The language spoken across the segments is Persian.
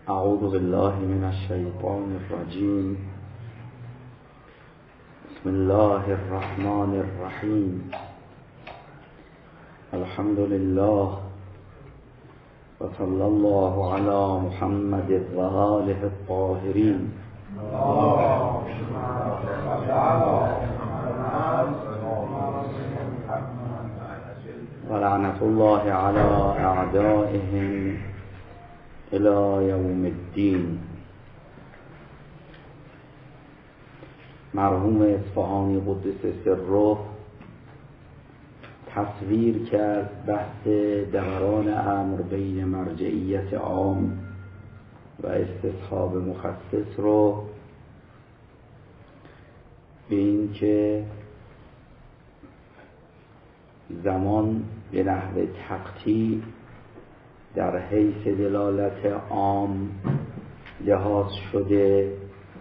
اعوذ بالله من الشیطان الرجیم. بسم الله الرحمن الرحیم. الحمد لله و صلی الله علی محمد و آله الطاهرین. و لعنت الله علی اعدائهم الی یوم الدین. مرحوم اصفهانی قدس سره تصویر کرد بحث دوران امر بین مرجعیت عام و استصحاب مخصص رو به این که زمان به نحو تقطیع در حیث دلالت عام لحاظ شده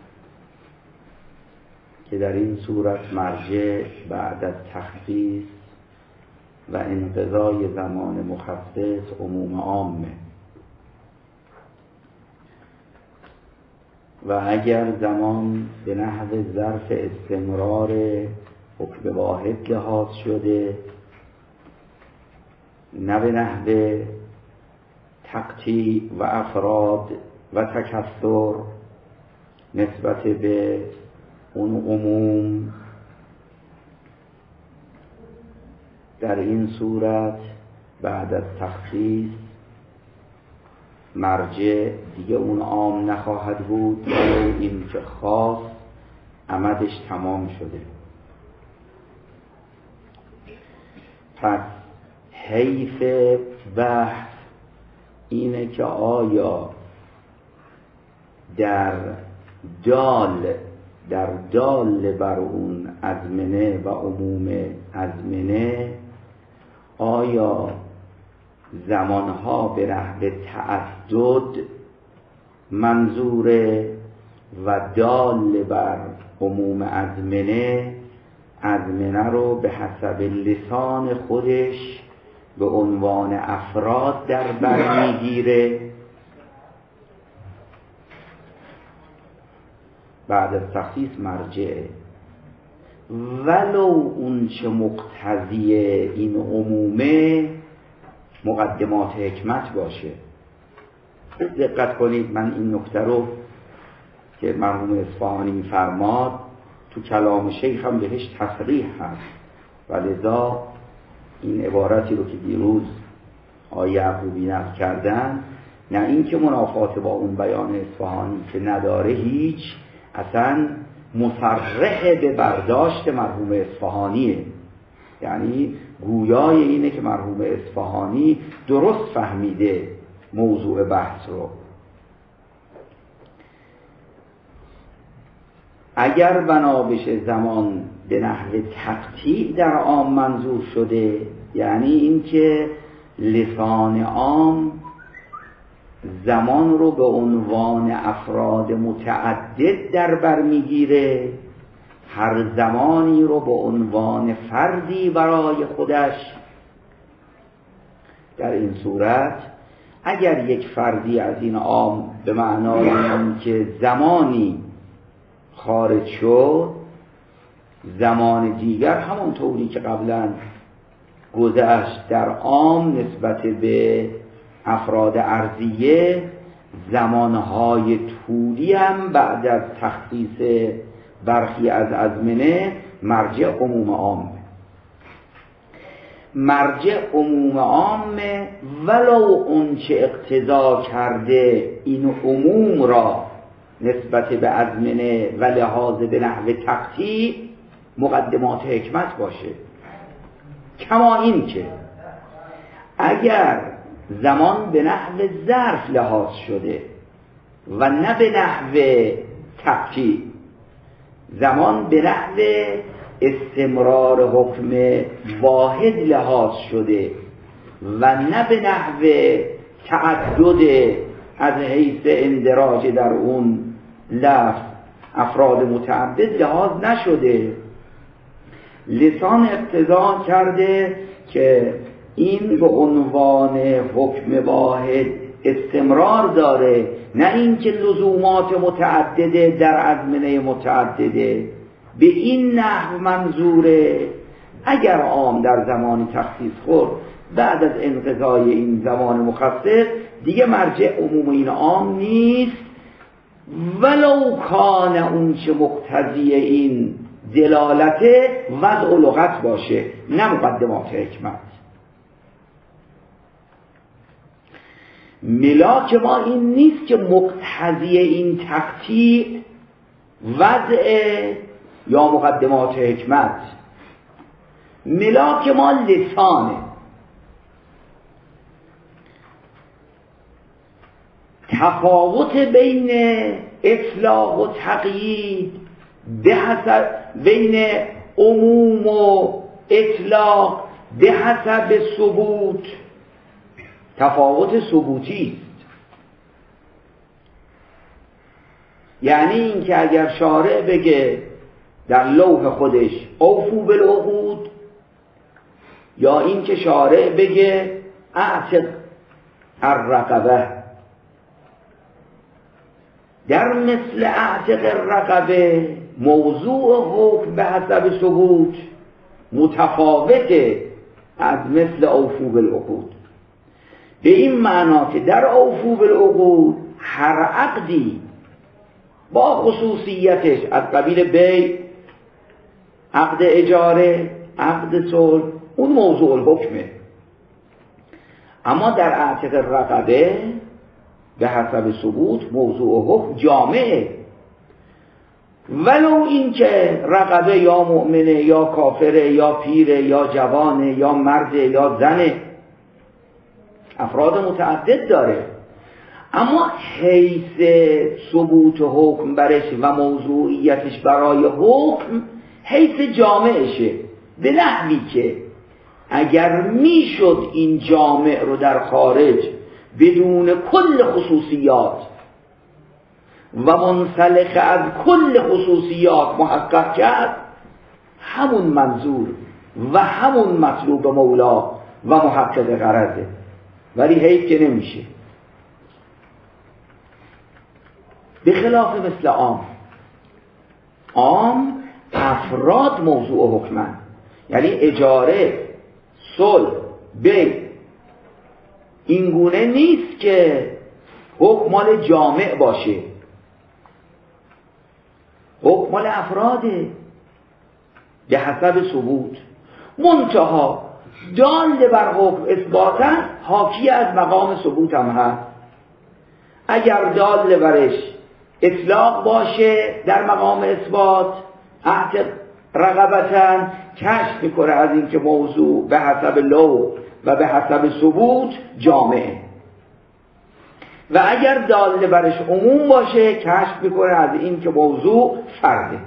که در این صورت مرجع بعد از تخصیص و انقضای زمان مخصص عموم عامه و اگر زمان به نحو ظرف استمرار حکم واحد لحاظ شده نه به نحو تقطیع و افراد و تکثر نسبت به اون عموم، در این صورت بعد از تخصیص مرجع دیگه اون عام نخواهد بود و این که خاص عمدش تمام شده. پس حیث بحث اینه که آیا در دال بر اون ازمنه و عموم ازمنه آیا زمانها به نحو تعدد منظوره و دال بر عموم ازمنه رو به حسب لسان خودش به عنوان افراد در بر میگیره. بعد از تخصیص مرجعه ولو اون چه مقتضی این عمومه مقدمات حکمت باشه. دقت کنید، من این نکته رو که مرحوم اصفهانی می‌فرماد تو کلام شیخ هم بهش تصریح هست و لذا این عبارتی رو که دیروز آقای یعقوبی نقل کردن، نه این که منافات با اون بیان اصفهانی که نداره، هیچ اصلا مصرح به برداشت مرحوم اصفهانیه. یعنی گویای اینه که مرحوم اصفهانی درست فهمیده موضوع بحث رو. اگر بنا بشه زمان به نحو تقطیع در عام منظور شده، یعنی اینکه لسان عام زمان رو به عنوان افراد متعدد در بر میگیره، هر زمانی رو به عنوان فردی برای خودش. در این صورت اگر یک فردی از این عام به معنای اینکه زمانی خارج شد، زمان دیگر همونطوری که قبلا گذشت در عام نسبت به افراد ارضیه، زمانهای طولی هم بعد از تخصیص برخی از ازمنه مرجع عموم عامه. مرجع عموم عامه ولو اون چه اقتضا کرده این عموم را نسبت به ازمنه و لحاظ به نحو تقطیع مقدمات حکمت باشه. کما این که اگر زمان به نحو ظرف لحاظ شده و نه به نحو تقطیع، زمان به نحو استمرار حکم واحد لحاظ شده و نه به نحو تعدد از حیث اندراج در اون لفظ افراد متعدد لحاظ نشده، لسان اقتضا کرده که این به عنوان حکم واحد استمرار داره، نه اینکه لزومات متعدده در ازمنه متعدده. به این نحو منظوره اگر عام در زمان تخصیص خورد بعد از انقضای این زمان مخصص دیگه مرجع عموم این عام نیست، ولو کان اون چه مقتضی این دلالت وضع لغت باشه نه مقدمات حکمت. ملاک ما این نیست که مقتضی این تقطیع وضع یا مقدمات حکمت، ملاک ما لسانه. تفاوت بین اطلاق و تقیید به حسب بین عموم و اطلاق به حسب ثبوت تفاوت ثبوتی است. یعنی اینکه اگر شارع بگه در لوح خودش اوفو بالعقود، یا اینکه شارع بگه اعتق الرقبه، در مثل اعتق الرقبه موضوع حکم به حسب ثبوت متفاوته از مثل اوفو بالعقود. به این معنا که در اوفو بالعقود هر عقدی با خصوصیتش از قبیل بیع، عقد اجاره، عقد صلح، اون موضوع الحکمه. اما در اعتق الرقبه به حسب ثبوت موضوع حکم جامعه، ولو این که رقبه یا مؤمنه یا کافره یا پیره یا جوانه یا مرده یا زنه، افراد متعدد داره، اما حیث ثبوت حکم برش و موضوعیتش برای حکم حیث جامعشه، به نحوی که اگر میشد این جامع رو در خارج بدون کل خصوصیات و منسلخ از کل خصوصیات محقق کرد، همون منظور و همون مطلوب مولا و محقق غرضه، ولی حیث که نمیشه. به خلاف مثل عام افراد موضوع حکمن، یعنی اجاره، صلح، بیع، این گونه نیست که حکم مال جامع باشه، حکم مال افراده به حسب ثبوت. منتها دال بر حکم اثباتا حاکی از مقام ثبوت هم هست. اگر دال برش اطلاق باشه در مقام اثبات، اعتق رقبتاً کشف میکنه از این که موضوع به حسب لو و به حسب ثبوت جامعه، و اگر دال برش عموم باشه کشف میکنه از این که موضوع فرده.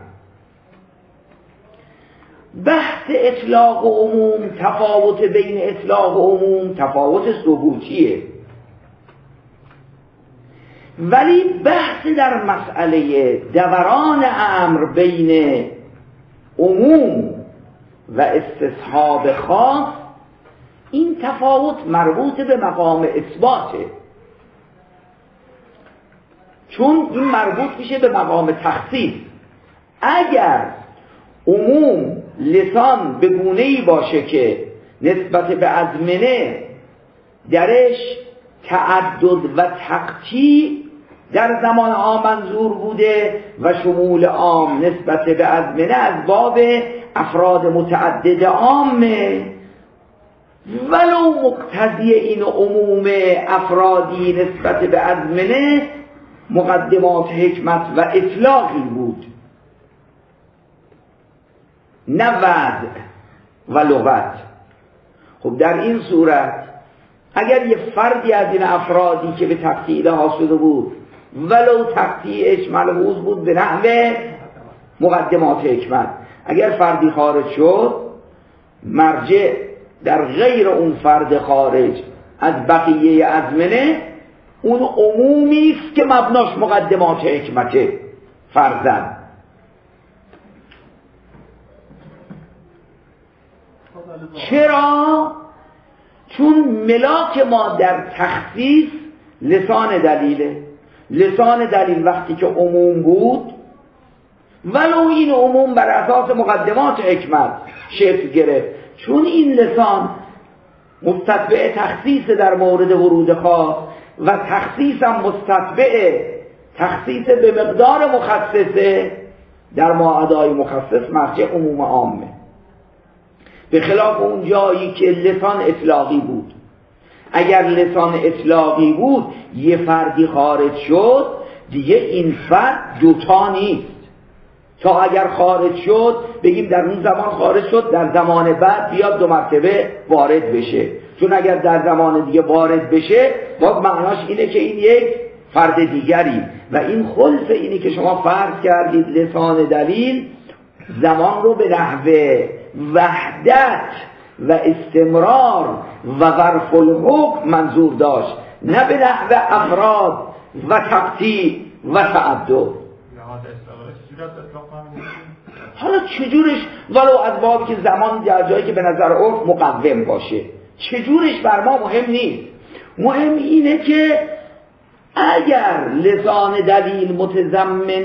بحث اطلاق و عموم، تفاوت بین اطلاق و عموم تفاوت ثبوتیه، ولی بحث در مسئله دوران امر بین عموم و استصحاب خاص، این تفاوت مربوط به مقام اثباته، چون این مربوط میشه به مقام تخصیص. اگر عموم لسان به گونه‌ای باشه که نسبت به ازمنه درش تعدد و تقطیع در زمان عام منظور بوده و شمول عام نسبت به ازمنه از باب افراد متعدد عامه، ولو مقتضی این عموم افرادی نسبت به ازمنه مقدمات حکمت و اطلاقی بود، نه وضع و لغت. خب در این صورت اگر یه فردی از این افرادی که به تقطیع حاصل بود ولو تقطیعش ملحوظ بود به نحو مقدمات حکمت، اگر فردی خارج شد، مرجع در غیر اون فرد خارج از بقیه ازمنه اون عمومی است که مبناش مقدمات حکمته فرضاً. چرا؟ چون ملاک ما در تخصیص لسان دلیله. لسان دلیل وقتی که عموم بود، ولو این عموم بر اساس مقدمات حکمت شکل گرفت، چون این لسان مستتبع تخصیص در مورد ورود خاص و تخصیص هم مستتبع تخصیص به مقدار مخصصه، در ماعدای مخصص مرجع عموم عامه. به خلاف اون جایی که لسان اطلاقی بود. اگر لسان اطلاقی بود یه فردی خارج شد، دیگه این فرد دوتا نیست. تا اگر خارج شد بگیم در اون زمان خارج شد، در زمان بعد بیاد 2 مرتبه وارد بشه. چون اگر در زمان دیگه وارد بشه باز معناش اینه که این یک فرد دیگری، و این خلف اینی که شما فرض کردید لسان دلیل زمان رو به نحوه وحدت و استمرار و ظرف الحکم منظور داشت، نه به نحوه افراد و تقطیع و تعدد. حالا چجورش، ولو از باب که زمان در جایی که به نظر عرف مقوم باشه، چجورش بر ما مهم نیست. مهم اینه که اگر لسان دلیل متضمن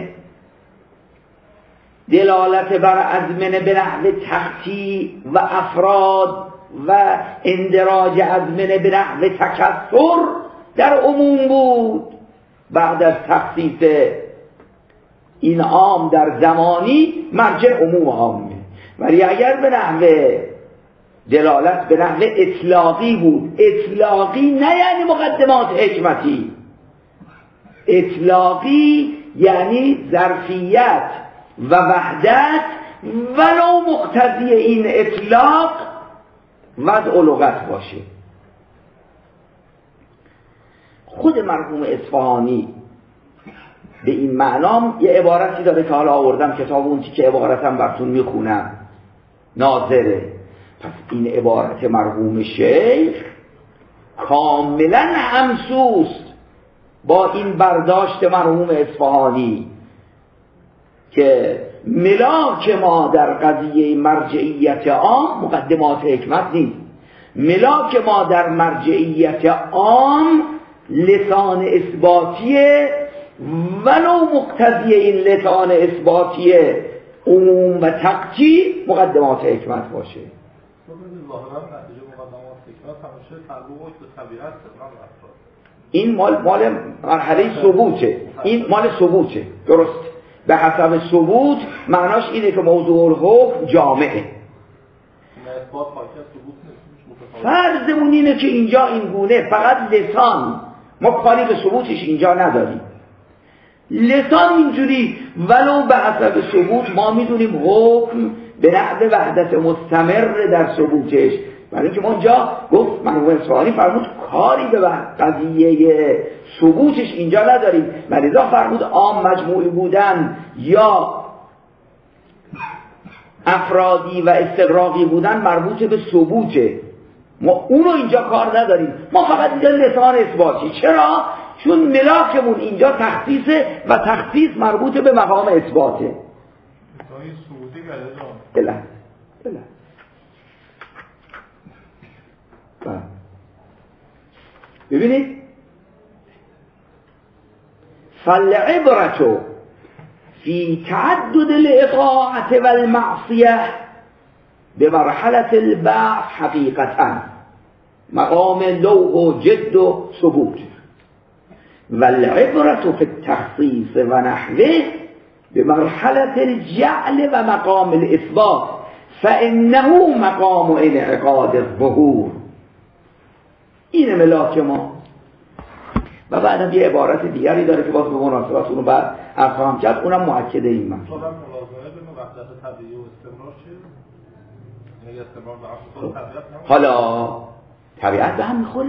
دلالت بر ازمنه به نحو تقطیع و افراد و اندراج ازمنه به نحو تکثر در عموم بود، بعد از تخصیص این عام در زمانی مرجع عموم عامه. ولی اگر به نحو دلالت به نحو اطلاقی بود، اطلاقی نه یعنی مقدمات حکمتی، اطلاقی یعنی ظرفیت و وحدت ولو مقتضی این اطلاق وضع لغت باشه. خود مرحوم اصفهانی به این معنام یه عبارتی داره که حالا آوردم کتاب اون که عبارتم براتون میخونم، ناظره. پس این عبارت مرحوم شیخ کاملا همسوست با این برداشت مرحوم اصفهانی که ملاک ما در قضیه مرجعیت عام مقدمات حکمت نیست. ملاک ما در مرجعیت عام لسان اثباتیه، ولو مقتضی این لسان اثباتیه عموم و تقطیع مقدمات حکمت باشه. این مال مرحله ثبوته، این مال ثبوته، درست. به حسب ثبوت معناش اینه که موضوع الحکم جامعه. فرضمون اینه که اینجا این گونه فقط لسان، ما کاری به ثبوتش اینجا نداریم. لسان اینجوری ولو به حسب ثبوت ما میدونیم حکم به نحو وحدت مستمر در ثبوتش، برای اینکه ما اینجا گفت مرحوم اصفهانی فرمود کاری به قضیه ثبوتش اینجا نداریم، لذا فرمود عام مجموعی بودن یا افرادی و استغراقی بودن مربوط به ثبوته، ما اونو اینجا کار نداریم، ما فقط اینجا لسان اثباتی. چرا؟ چون ملاکمون اینجا تخصیصه و تخصیص مربوط به مقام اثباته. بله بله. ببینید فالعبرة في تعدد الإطاعة والمعصية بمرحلة البعث حقيقة مقام لوح و جد و ثبوت، والعبرة في التخصيص ونحوه بمرحلة الجعل ومقام الإثبات فإنه مقام انعقاد الظهور. این ملاک ما. و بعدم یه عبارت دیگری داره که باز به مناسبت اونو بعد افهام کرد، اونم مؤکده این من. حالا طبیعت به هم میخوره؟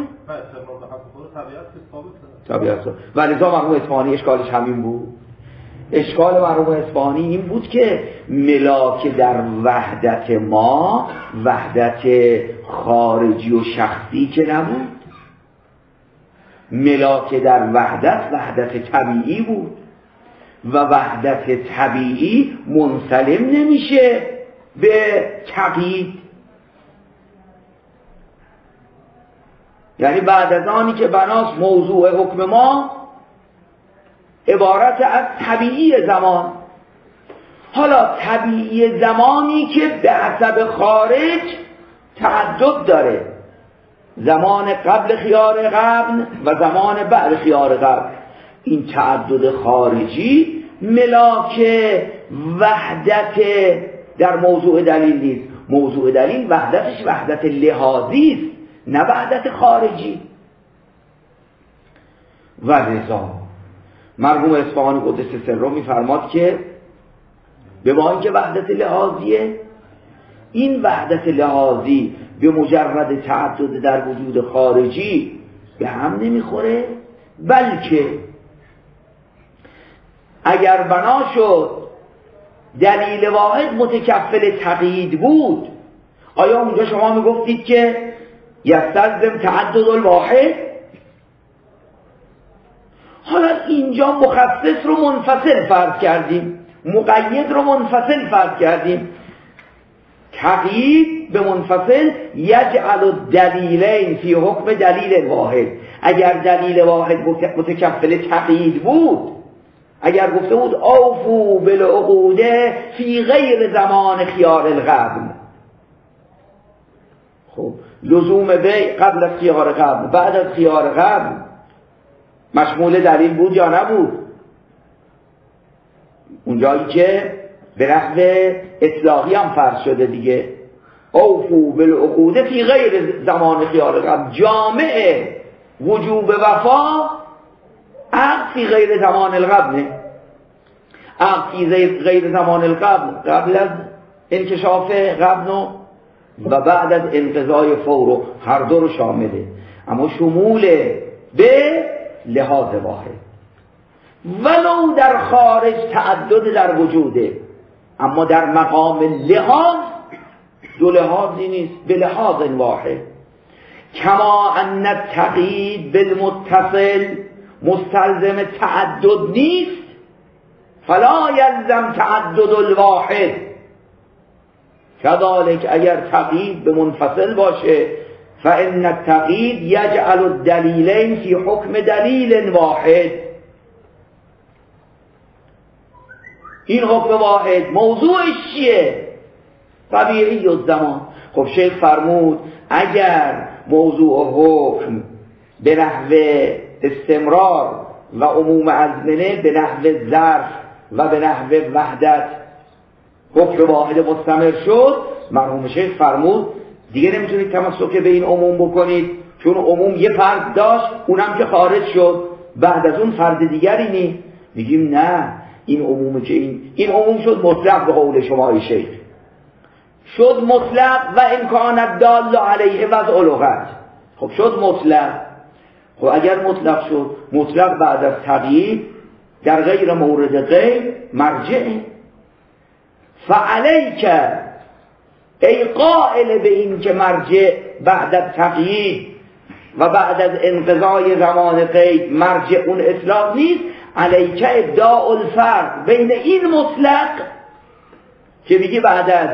طبیعت و لذا مرحوم اصفهانی اشکالش همین بود. اشکال مرحوم اصفهانی این بود که ملاک در وحدت ما وحدت خارجی و شخصی که نبود، ملاک در وحدت طبیعی بود و وحدت طبیعی منسلم نمیشه به تقیید. یعنی بعد از آنی که بناست موضوع حکم ما عبارت از طبیعی زمان. حالا طبیعی زمانی که به حسب خارج تعدد داره، زمان قبل خیار قبل و زمان بعد خیار قبل، این تعدد خارجی ملاک وحدت در موضوع دلیل نیست. موضوع دلیل وحدتش وحدت لحاظی است، نه وحدت خارجی. و رضا مرحوم اصفهانی قدس سره میفرماد که به ما اینکه وحدت لحاظیه، این وحدت لحاظی به مجرد تعدد در وجود خارجی به هم نمیخوره، بلکه اگر بنا شد دلیل واحد متکفل تقیید بود، آیا اونجا شما میگفتید که یستلزم تعدد الواحد؟ حالا اینجا مخصص رو منفصل فرض کردیم، مقید رو منفصل فرض کردیم. تقیید به منفصل یجعل الدلیلین فی حکم دلیل واحد. اگر دلیل واحد متکفل تقیید بود، اگر گفته بود اوفو بالعقود فی غیر زمان خیار القبل، خب لزوم بیع قبل از خیار قبل بعد از خیار قبل مشمول دلیل بود یا نبود؟ اونجایی که به نحو اطلاقی هم فرض شده دیگه، اوفو بالعقود فی غیر زمان خیار قبل، جامع وجوب وفا عقد فی غیر زمان القبل، عقد فی غیر زمان القبل قبل از انکشاف قبل و بعد از انقضای فور، هر دو رو شامله، اما شمول به لحاظ واحد. ولو در خارج تعدد در وجوده، اما در مقام لحاظ دو لحاظی نیست، به لحاظ واحد. کما ان التقیید بالمتصل مستلزم تعدد نیست، فلا یلزم تعدد الواحد. کذالک اگر تقیید به منفصل باشه، فان التقیید یجعل الدلیلین فی حکم دلیل واحد. این حکم واحد موضوعش چیه؟ طبیعی الزمان. خب شیخ فرمود اگر موضوع حکم به نحو استمرار و عموم ازمنه به نحو ظرف و به نحو وحدت حکم واحد مستمر شد، مرحوم شیخ فرمود دیگه نمیتونید تمسک به این عموم بکنید، چون عموم یه فرد داشت اونم که خارج شد، بعد از اون فرد دیگری نیست. میگیم نه، این عموم که این عموم شد مطلق به قول شما شیخ، شد مطلق و امکانت دال علیه وضع لغت. خب شد مطلق. خب اگر مطلق شد، مطلق بعد از تقیید در غیر مورد غیر مرجعه. فعلیک ای قائل به این که مرجع بعد از تقیید و بعد از انقضای زمان قید مرجع اون اطلاق نیست، علیک ابداء الفرق بین این مطلق که میگی بعد از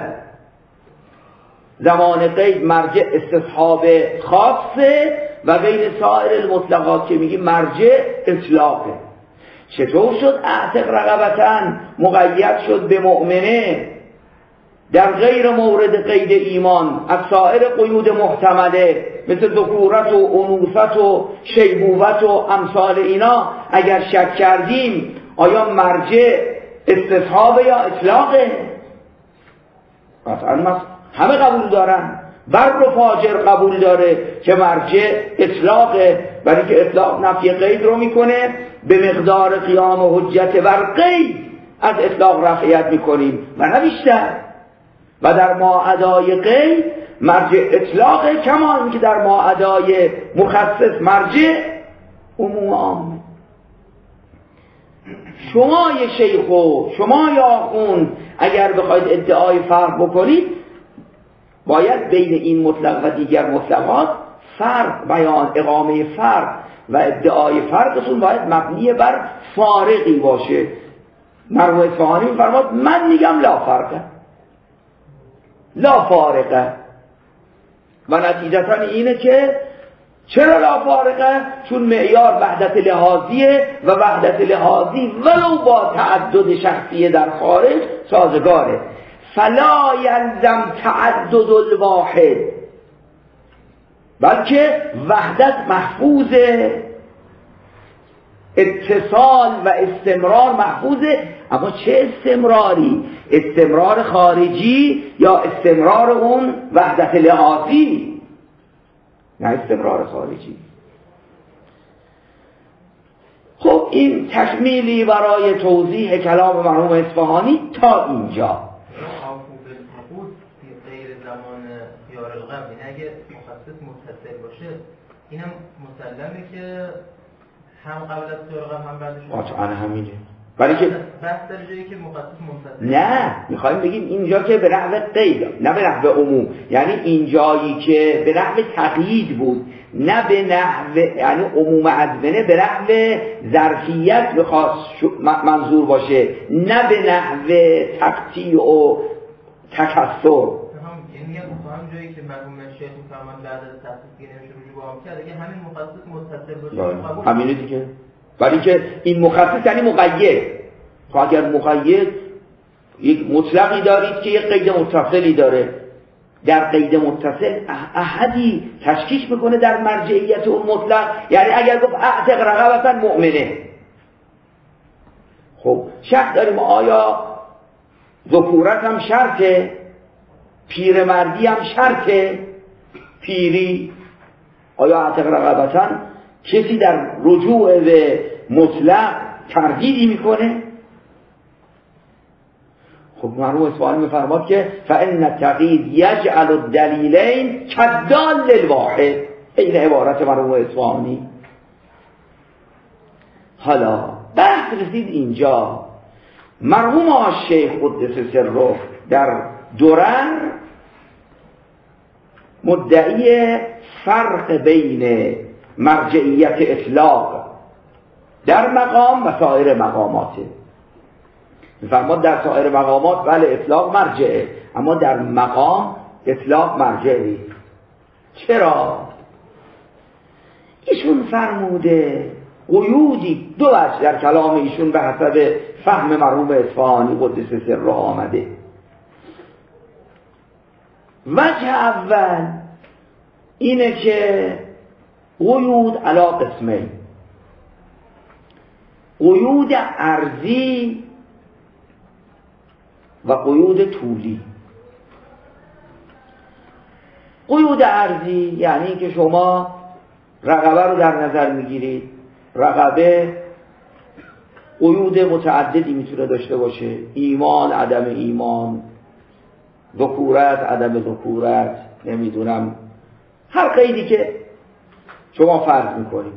زمان قید مرجع استصحاب خاصه و بین سایر المطلقات که میگی مرجع اطلاقه. چطور شد اعتق رقبتن مقید شد به مؤمنه در غیر مورد قید ایمان از سایر قیود محتمله مثل ذکورت و انوثت و شیبوت و امثال اینا؟ اگر شک کردیم آیا مرجع استصحاب یا اطلاقه؟ قطعا همه قبول دارن، بر و فاجر قبول داره که مرجع اطلاقه، برای که اطلاق نفی قید رو میکنه، به مقدار قیام و حجت بر قید از اطلاق رفعیت میکنیم و نه بیشتر. و در ماعدای قید مرجع اطلاقه، کما اینکه در ماعدای مخصص مرجع عموم عامه. شما یه شیخ و شما یا آخوند اگر بخواید ادعای فرق بکنید، باید بین این مطلق و دیگر مطلقات فرق بیان، اقامه فرق و ادعای فرقتون باید مبنی بر فارقی باشه. مرحوم اصفهانی می‌فرماد من میگم لا فرقه، لا فارقه، و نتیجتا اینه که چرا لا فارقه؟ چون معیار وحدت لحاظیه و وحدت لحاظی ولو با تعدد شخصیه در خارج سازگاره. فلا یلزم تعدد الواحد، بلکه وحدت محفوظه، اتصال و استمرار محفوظه. اما چه استمراری؟ استمرار خارجی یا استمرار اون وحدت لحاظی؟ نه، استمرار خارجی. خب این تکمیلی برای توضیح کلام مرحوم اصفهانی تا اینجا. خیار الغم، این اگه مخصص متصل باشه اینم مسلمه که هم قبل از خیار الغم هم بعدش قطعا همینه. ولی که بحث در جایی که مخصص متصل، نه، میخوایم بگیم اینجا که به نحو قید، نه به نحو عموم، یعنی اینجایی که به نحو تقیید بود، نه به نحو، یعنی عموم عزمنه به نحو ظرفیت بخواست منظور باشه، نه به نحو تقطیع و تکسر. هم جایی که مرحوم شیخ میفرمان بعد از تخصیص دیگه نمیشه رجوع به عام کرد، اگه همین مخصص متصل باشه همینه دیگه. ولی که این مخصص یعنی مقید. خب اگر مقید یک مطلقی دارید که یک قید متصلی داره، در قید متصل احدی تشکیک میکنه در مرجعیت اون مطلق. یعنی اگر گفت اعتق رقبتا مؤمنه، خب شک داریم آیا ذکورت هم شرطه، پیرمردی هم شرطه، پیری، آیا اعتق رقبتا کسی در رجوع به مطلق تردیدی میکنه؟ خب مرحوم اصفهانی میفرماد که فإن التقیید یجعل الدلیلین کالدال للواحد. این عبارت مرحوم اصفهانی. حالا بحث رسید اینجا. مرحوم الشیخ قدس سره در درر مدعی فرق بین مرجعیت اطلاق در مقام و سایر مقاماته. می‌فرماد در سایر مقامات بله اطلاق مرجعه، اما در مقام اطلاق مرجع نیست. چرا؟ ایشون فرموده قیودی، دو وجه در کلام ایشون به حسب فهم مرحوم اصفهانی قدس سره آمده. وجه اول اینه که قیود علی قسمین: قیود ارضی و قیود طولی. قیود ارضی یعنی که شما رقبه رو در نظر میگیرید. رقبه قیود متعددی میتونه داشته باشه: ایمان، عدم ایمان، ذکورت، عدم ذکورت، نمیدونم هر قیدی که شما فرض میکنید.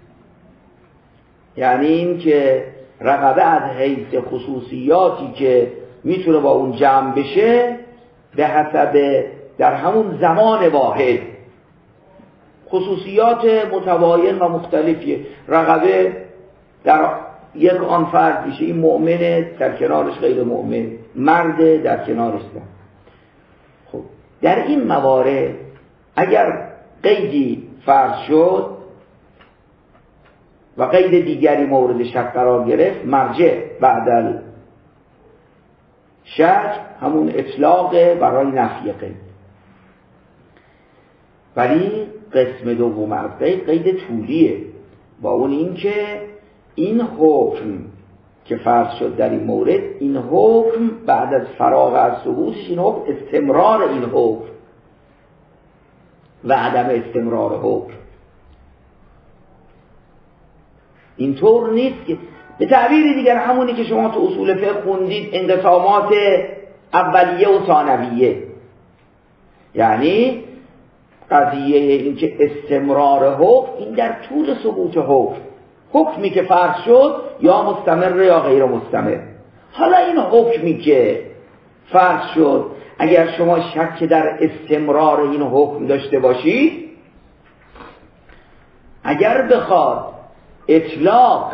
یعنی این که رقبه از حیث خصوصیاتی که میتونه با اون جمع بشه به حسب در همون زمان واحد خصوصیات متباین و مختلفیه. رقبه در یک آن فرد میشه این مؤمنه، در کنارش غیر مؤمن، مرده، در کنارش زن. خب در این موارد اگر قیدی فرض شد و قید دیگری مورد شک قرار گرفت، مرجع بعد شک همون اطلاق برای نفی قید. ولی قسم دوم از قید طولیه، با اون این که این حکم که فرض شد در این مورد، این حکم بعد از فراغ از ثبوتش، این حکم استمرار این حکم و عدم استمرار حکم اینطور نیست که به تعبیر دیگر همونی که شما تو اصول فقه خوندید انقسامات اولیه و ثانویه. یعنی قضیه این که استمرار حکم این در طول ثبوت حکمی که فرض شد یا مستمر یا غیر مستمر. حالا این حکمی که فرض شد اگر شما شک در استمرار این حکم داشته باشید، اگر بخواد اطلاق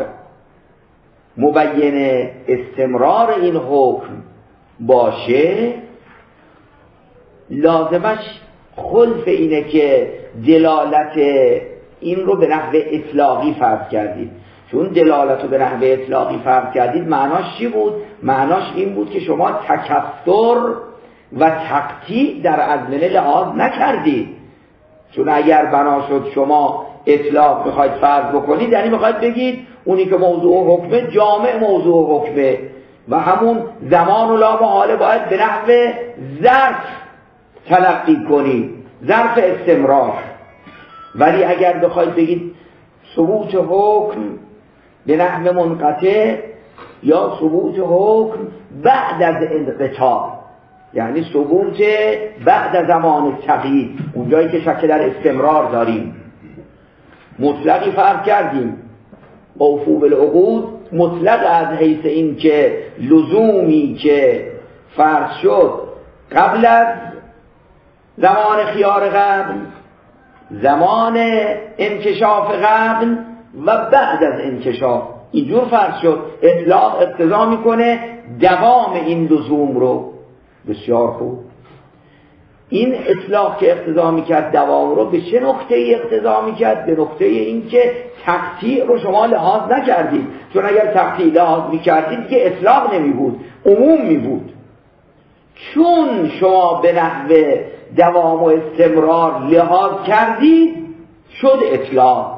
مبین استمرار این حکم باشه، لازمش خلف اینه که دلالت این رو به نحو اطلاقی فرض کردید. چون دلالت رو به نحو اطلاقی فرض کردید معناش چی بود؟ معناش این بود که شما تکثر و تقطیع در ازمنه لحاظ نکردید. چون اگر بنا شد شما اطلاق میخواید فرض بکنید، یعنی میخواید بگید اونی که موضوع حکمه جامع موضوع حکمه و همون زمان و لا محاله باید به نحو ظرف تلقی کنید، ظرف استمرار. ولی اگر بخواید بگید ثبوت حکم به نحو منقطع یا ثبوت حکم بعد از انقطاع، یعنی ثبوت بعد از زمان تقیید، اونجایی که شک در استمرار داریم، مطلقی فرض کردیم. اوفو بالعقود مطلق از حیث این که لزومی که فرض شد قبل از زمان خیار قبل، زمان انکشاف قبل و بعد از انکشاف، اینجور فرض شد. اطلاق اقتضا میکنه دوام این لزوم رو. بسیار خوب. این اطلاق که اقتضا میکرد دوام رو به چه نقطه ای اقتضا میکرد؟ به نقطه این که تقطیع رو شما لحاظ نکردید. چون اگر تقطیع لحاظ میکردید که اطلاق نمی بود، عموم می بود. چون شما به نحو دوام و استمرار لحاظ کردید شد اطلاق.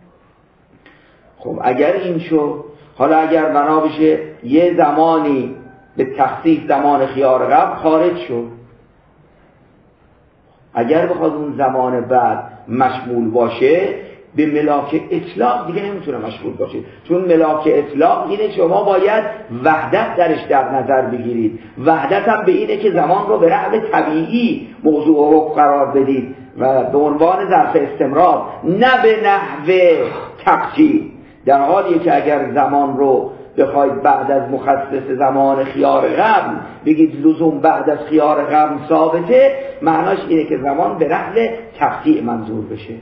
خب اگر این شد، حالا اگر بنا بشه یه زمانی به تخصیص زمان خیار قبل خارج شد، اگر بخواد اون زمان بعد مشمول باشه به ملاک اطلاق دیگه نمیتونه مشمول باشه. چون ملاک اطلاق اینه شما باید وحدت درش در نظر بگیرید. وحدت هم به اینه که زمان رو به نحو طبیعی موضوع حکم قرار بدید و به عنوان ظرف استمرار، نه به نحو تقطیع. در حالی که اگر زمان رو بخواید بعد از مخصص زمان خیار قبل بگید لزوم بعد از خیار قبل ثابته، معناش اینه که زمان به نحو تقطیع منظور بشه.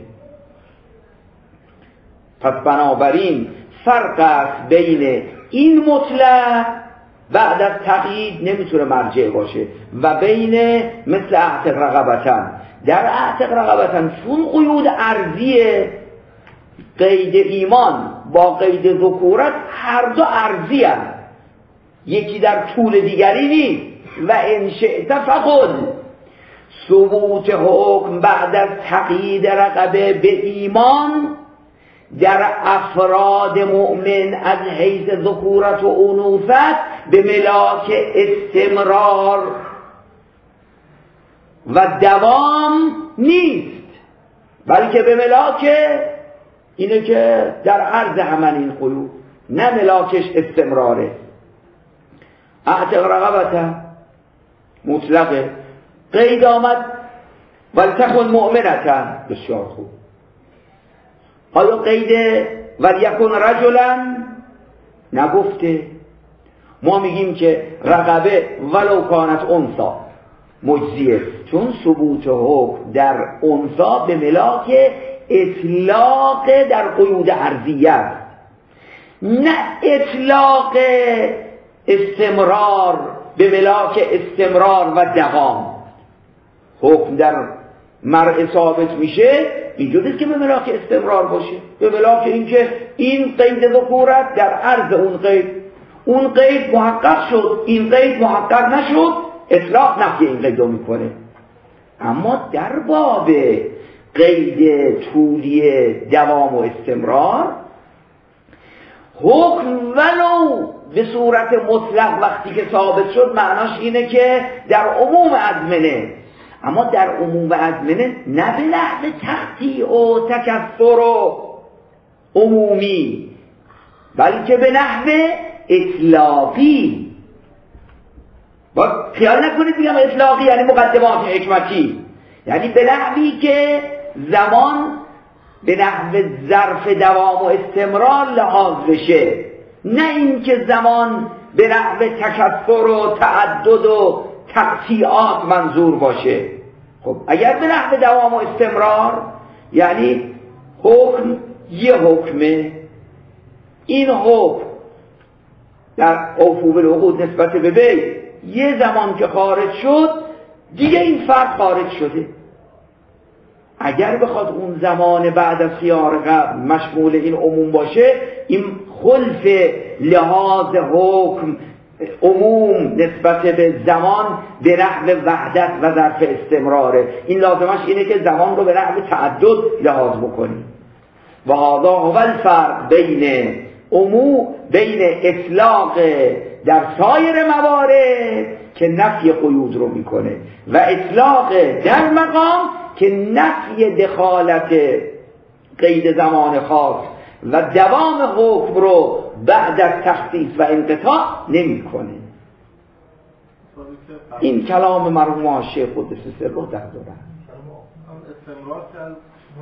پس بنابراین فرق است بین این مطلق بعد از تقیید نمیتونه مرجع باشه و بین مثل اعتق رقبتن. در اعتق رقبتن چون قیود ارضیه، قید ایمان با قید ذکورت هر دو ارضی هست، یکی در طول دیگری نیست. و ان شئت فقل ثبوت حکم بعد از تقیید رقبه به ایمان در افراد مؤمن از حیث ذکورت و انوثت به ملاک استمرار و دوام نیست، بلکه به ملاک اینه که در عرض عمل این قیود، نه ملاکش استمراره. اعتق رقبته مطلقه، قید آمد ولتکن مؤمنة، بسیار خوب. آیا قید ولیکن رجلا نگفته؟ ما میگیم که رقبه ولو کانت انثی مجزیه، چون ثبوت حکم در انثی به ملاک اطلاق در قیود ارضیه است، نه اطلاق استمرار به ملاک استمرار و دوام. حکم در مرء ثابت میشه اینجوریه که به ملاک استمرار باشه، به ملاک اینکه این قید ذکورت در عرض اون قید محقق شد، این قید محقق نشد، اطلاق نفی این قید رو میکنه. اما در باب قید طولی دوام و استمرار، حکم ولو به صورت مطلق وقتی که ثابت شد معناش اینه که در عموم ازمنه، اما در عموم ازمنه نه به نحو تقطیع و تکثر و عمومی، بلکه به نحو اطلاقی. با خیال نکنید بگم اطلاقی یعنی مقدمات حکمتی، یعنی به نحوی که زمان به نحو ظرف دوام و استمرار لحاظ بشه، نه اینکه زمان به نحو تکثر و تعدد و تقطیعات منظور باشه. خب اگر به نحو دوام و استمرار یعنی حکم یه حکمه، این حکم در اوفو بالعقود نسبت به وی یه زمان که خارج شد دیگه این فرق خارج شده. اگر بخواد اون زمان بعد از خیار قبل مشمول این عموم باشه، این خلف لحاظ حکم عموم نسبت به زمان به نحو وحدت و ظرف استمراره. این لازمش اینه که زمان رو به نحو تعدد لحاظ بکنی. و هذا هو الفرق بین بین اطلاق در سایر موارد که نفی قیود رو میکنه و اطلاق در مقام که نفی دخالت قید زمان خاص و دوام حکم رو بعد از تخصیص و انقطاع نمیکنه. این کلام مرحوم حاشیه قدس سره در داره. استمرار کرد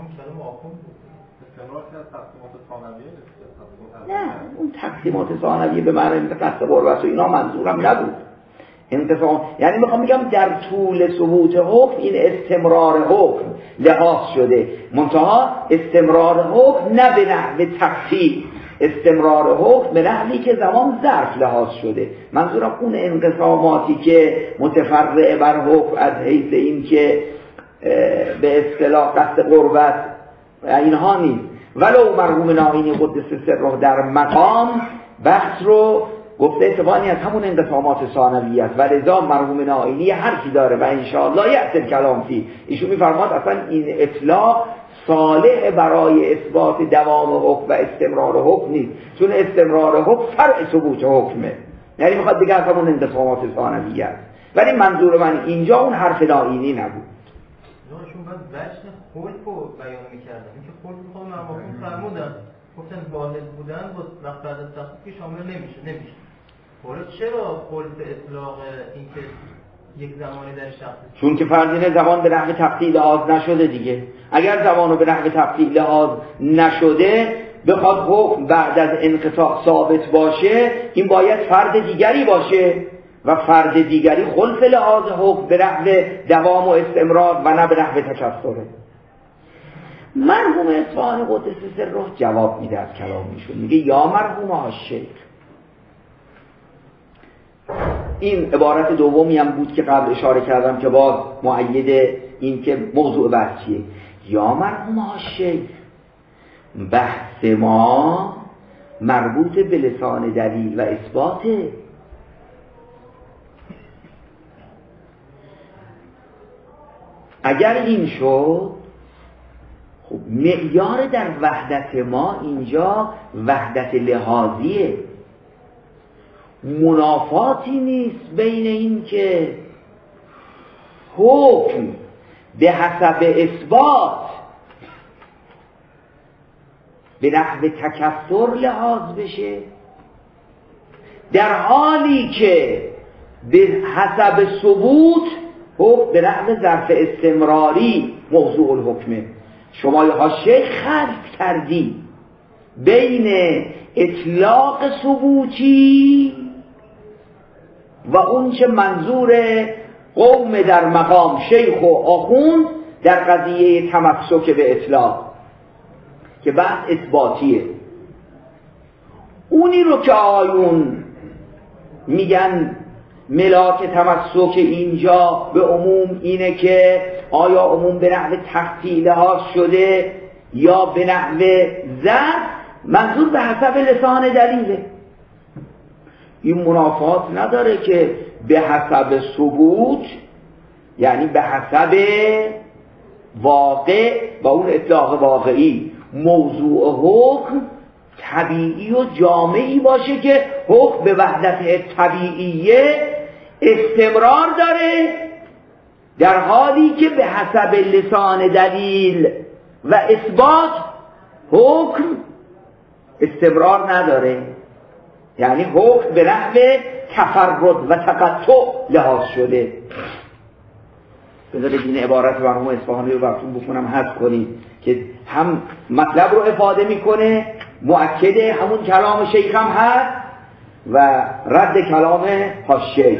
تقسیمات ثانویه نه، اون تقسیمات ثانویه به معنی قصد قربت و اینا منظورم نبود. انقسام یعنی میخوام بگم در طول ثبوت حکم این استمرار حکم لحاظ شده، منتها استمرار حکم نه به نحو تقسیم، استمرار حکم به نحوی که زمان ظرف لحاظ شده. منظورم اون انقساماتی که متفرع بر حکم از حیث این که به اصطلاح قصد قربت اینها نیست. ولو مرحوم نائینی قدس سره در مقام بحث رو گفته اتفاقی از همون انقسامات ثانویه است و لذا مرحوم نائینی حرفی داره و انشاءالله یأتی الکلام فی. ایشون میفرماد اصلا این اطلاق صالح برای اثبات دوام حکم و استمرار حکم نیست، چون استمرار حکم فرع ثبوت حکمه، یعنی میخواد دیگه همون انقسامات ثانویه است. ولی منظور من اینجا اون حرف نائینی نبود. ناشون بعد وجه خلق رو بیان میکردن، اینکه خلق رو مرحوم فرمودن گفتن واحد بودن با وقت بعد از تخصیص شامل نمیشه. حالا چرا خلق اطلاق اینکه یک زمانی در شخص؟ چون که فرض زمان به نحو تفصیل لحاظ نشده دیگه. اگر زمان رو به نحو تفصیل لحاظ نشده بخواد حکم بعد از انقطاع ثابت باشه، این باید فرد دیگری باشه و فرد دیگری خلف لحاظ حکم به نحو دوام و استمرار و نه به نحو تکثره. مرحوم اصفهانی قدس سره جواب میده از کلامیشون، میگه یا مرحوم الشیخ، این عبارت دومی هم بود که قبل اشاره کردم که باز مؤید این که موضوع بحث چیه. یا مرحوم الشیخ، بحث ما مربوط به لسان دلیل و اثباته. اگر این شد، خب معیار در وحدت ما اینجا وحدت لحاظیه، منافاتی نیست بین این که حکم به حسب اثبات به نحو تکثر لحاظ بشه، در حالی که به حسب ثبوت حکم به نحو ظرف استمراری موضوع الحکمه. شما حاشیه خلط کردی بین اطلاق ثبوتی و اون چه منظور قوم در مقام شیخ و آخوند در قضیه تمسک به اطلاق که بحث اثباتیه. اونی رو که آیون میگن ملاک تمسک اینجا به عموم اینه که آیا عموم به نحو تخصیص لحاظ شده یا به نحو ظرف، منظور به حسب لسان دلیله. این منافات نداره که به حسب ثبوت یعنی به حسب واقع و اون اطلاق واقعی موضوع حکم طبیعی و جامعی باشه که حکم به وحدت طبیعیه استمرار داره، در حالی که به حسب لسان دلیل و اثبات حکم استمرار نداره، یعنی حکم به نحو تفرد و تقطع لحاظ شده. بذارید این عبارت مرحوم اصفهانی رو براتون بخونم حذف کنید که هم مطلب رو افاده میکنه، مؤکد همون کلام شیخ هم هست و رد کلام حاشیه،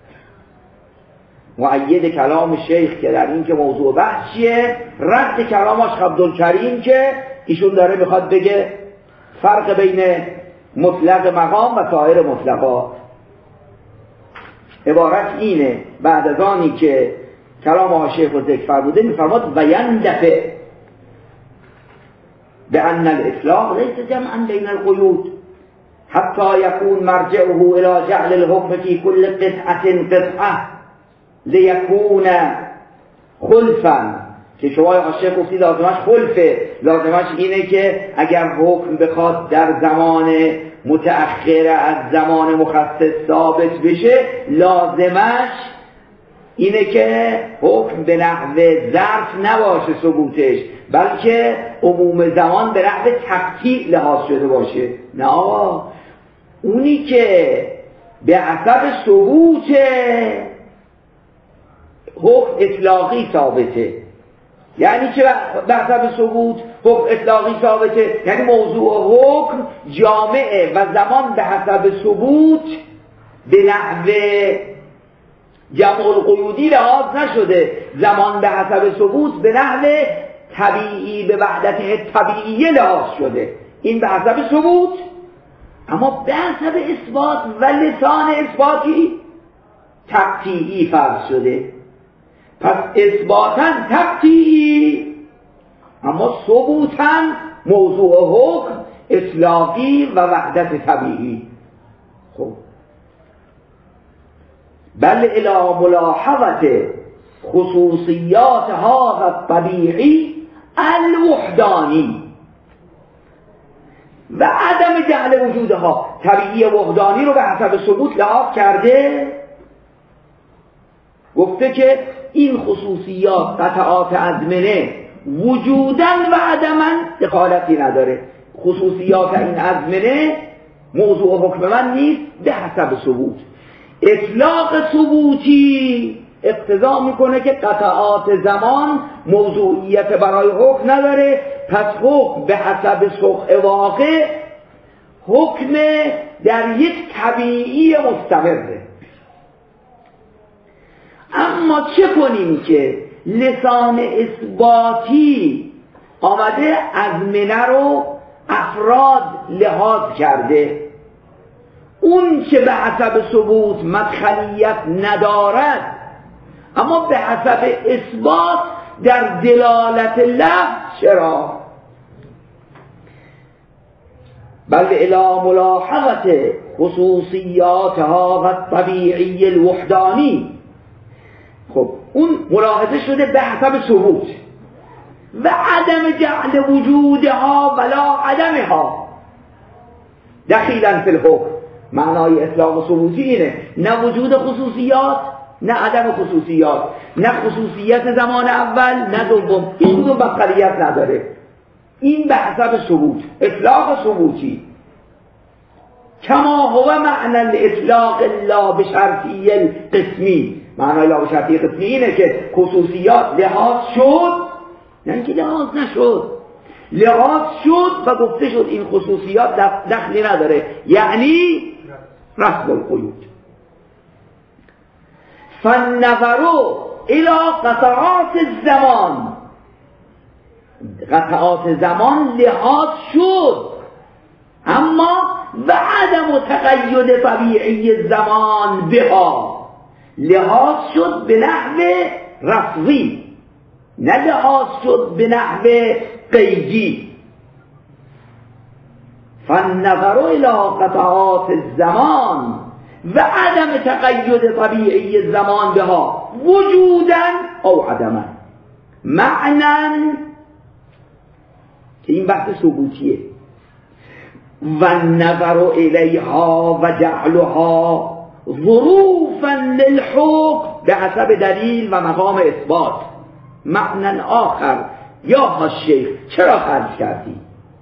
مؤید کلام شیخ که در این که موضوع بحث چیه، رد کلامش عبدالکریم که ایشون داره میخواد بگه فرق بین مطلق مقام و سایر مطلقات. عبارت اینه، بعد از آنی که کلام آقای شیخ رو ذکر فرموده، میفرماد و یندفع بأن الإطلاق ليس جمعا بين القيود حتى يكون مرجعه إلى جعل الحكم في كل قطعة قطعة ليكون خلفا، که شما آقای گفتی لازمش خلفه، لازمش اینه که اگر حکم بخواد در زمان متأخر از زمان مخصص ثابت بشه، لازمش اینه که حکم به نحو ظرف نباشه ثبوتش، بلکه عموم زمان به نحو تقطیع لحاظ شده باشه. نه آقا، اونی که به حسب ثبوت حکم اطلاقی ثابته، یعنی که به حسب ثبوت حکم اطلاقی ثابته، یعنی موضوع حکم جامعه و زمان به حسب ثبوت به نحو جمع القیودی لحاظ نشده، زمان به حسب ثبوت به نحو طبیعی به وحدت طبیعی لحاظ شده، این به حسب ثبوت. اما به حسب اثبات و لسان اثباتی تقطیعی فرض شده، پس اثباتا تقطیعی، اما ثبوتا موضوع حکم اطلاقی و وحدت طبیعی. خب بل الی ملاحظه خصوصیات هذا الطبیعی الوحدانی و عدم جعل وجودها، طبیعی وحدانی رو به حسب ثبوت لحاظ کرده، گفته که این خصوصیات قطعات ازمنه وجوداً و عدماً دخالتی نداره، خصوصیات این ازمنه موضوع حکم من نیست به حسب ثبوت. اطلاق ثبوتی اقتضا میکنه که قطعات زمان موضوعیت برای حکم نداره، پس حکم به حسب سوق واقع حکم در یک طبیعی مستمره. اما چه کنیم که لسان اثباتی آمده ازمنه رو افراد لحاظ کرده، اون که به حسب ثبوت مدخلیت ندارد اما به حسب اثبات در دلالت لفظ چرا؟ بل الی ملاحظه خصوصیاتها و طبیعی الوحدانی. خب اون ملاحظه شده به حسب ثبوت و عدم جعل وجودها ولا عدمها دخیلا فی الحکم. معنای اطلاق ثبوتی اینه، نه وجود خصوصیات نه عدم خصوصیات، نه خصوصیت زمان اول نه دوم، این دو مدخلیت نداره، این به حسب ثبوت، اطلاق ثبوتی. کما هو معنی الاطلاق لا بشرطی القسمی، معنای لا بشرطی قسمی اینه که خصوصیات لحاظ شد، نه اینکه لحاظ نشد، لحاظ شد و گفته شد این خصوصیات دخلی نداره، یعنی رفع القیود. فالنظر الى قطعات الزمان، قطعات زمان لحاظ شد، اما و عدم تقید طبیعی الزمان بها، لحاظ شد به نحو رفضی، نه لحاظ شد به نحو قیدی. فالنظر الى قطعات الزمان و عدم تقید طبیعی الزمان بها وجودا او عدما معنی، که این بحث ثبوتیه، و النظر الیها و جعلها ظروفا للحکم به حسب دلیل و مقام اثبات. معنی آخر یا الشیخ چرا خرج کردی؟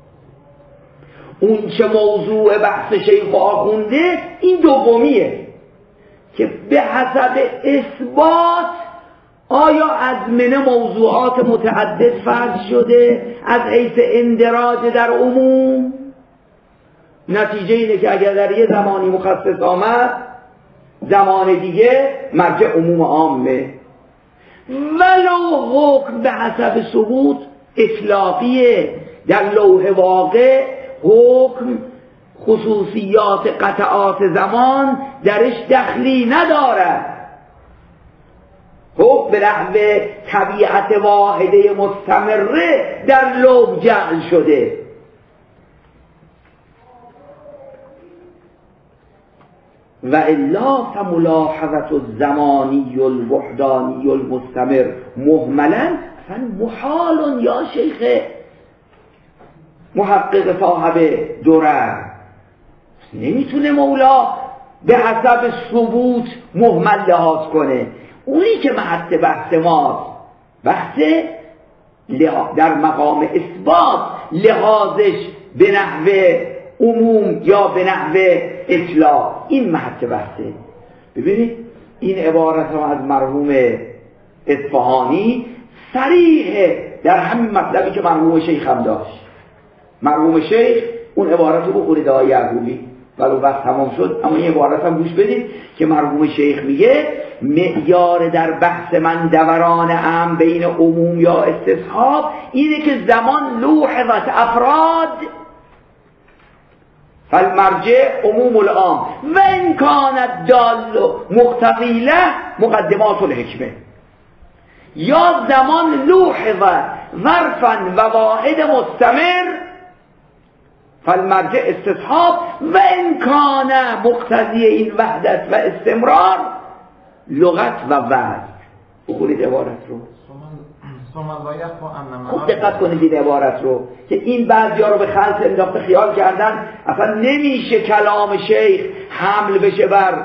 اون چه موضوع بحث شیخ آخونده این دومیه که به حسب اثبات آیا ازمنه موضوعات متعدد فرض شده از حیث اندراج در عموم؟ نتیجه اینه که اگر در یه زمانی مخصص آمد، زمان دیگه مرجع عموم عامه، ولو حکم به حسب ثبوت اطلاقیه، در لوح واقع حکم خصوصیات قطعات زمان درش دخلی ندارد. خب به نحو طبیعت واحده مستمره در لوح جعل شده. و الا فملاحظه الزمانی الوحدانی المستمر مهملا محال یا شیخ محقق صاحب درر. نمیتونه مولا به حسب ثبوت مهمل لحاظ کنه. اونی که محط بحث ماست بحث در مقام اثبات لحاظش به نحو عموم یا به نحو اطلاق، این محط بحثه. ببینید این عبارت هم از مرحوم اصفهانی صریحه در همین مطلبی که مرحوم شیخ هم داشت. مرحوم شیخ اون عبارت رو بخورید آقای یعقوبی، ولو وقت تمام شد اما این عبارت هم گوش بدید که مرحوم شیخ میگه معیار در بحث من دوران ام بین عموم یا استصحاب اینه که زمان لوحظت افراد فالمرجع عموم العام و ان کانت دال مقتضی له مقدمات الحکمه. یا زمان لوحظ ظرفا و واحد مستمر فالمرجع استصحاب و ان کان مقتضی این وحدت و استمرار لغت و وضع. بخورید عبارت رو خوب دقت کنید این عبارت رو که این بعضیا رو به خلط انداخته خیال کردن اصلا نمیشه کلام شیخ حمل بشه بر